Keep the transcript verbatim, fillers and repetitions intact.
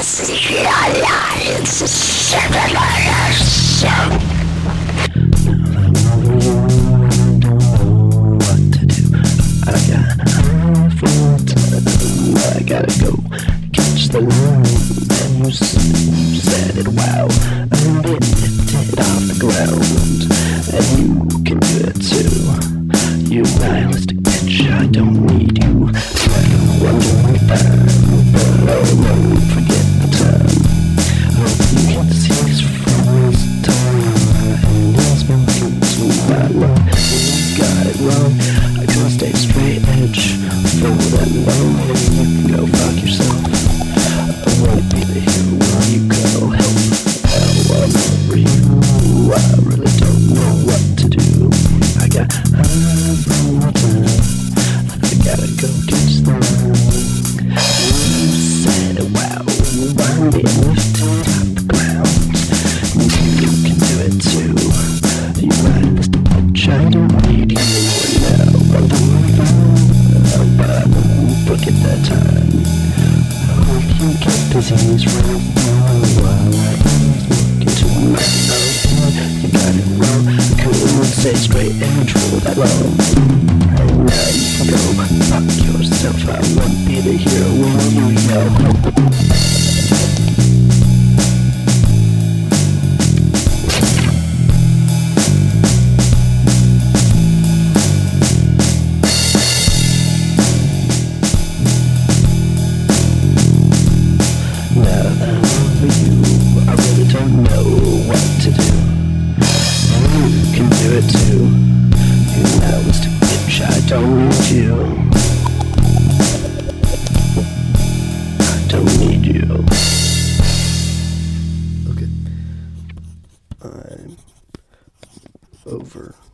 I gotta go catch the line. And you said it, wow. I'm being lifted off the ground, and you can do it too. You nihilistic bitch, I don't need you. Like a wandering time, but I won't forget the time. Hope you get to see this from this time, and it's been to my love. You got it wrong. I couldn't stay straight edge for that long. You can go fuck yourself. I won't be the hero while you go help. Hell, I'm over you. I really don't know what to do. I got half all the time. I gotta go catch the line. You said, wow, I'm being lifted off the ground. You can do it too. You nihilistic bitch, I don't need you now. I'm doing fine, but I won't forget that time. I hope you get disease right now while I look into my mouth. You got it wrong. I couldn't stay straight edge for that long. And now you can go fuck yourself. I won't be the hero when you yell. I really don't know what to do. You can do it too. You nihilistic bitch, I don't need you. I don't need you. Okay. I'm over.